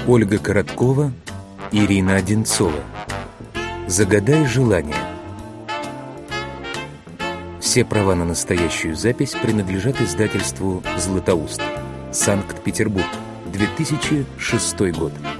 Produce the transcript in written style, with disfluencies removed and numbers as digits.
Ольга Короткова, Ирина Одинцова. «Загадай желание». Все права на настоящую запись принадлежат издательству «Златоуст». Санкт-Петербург, 2006 год.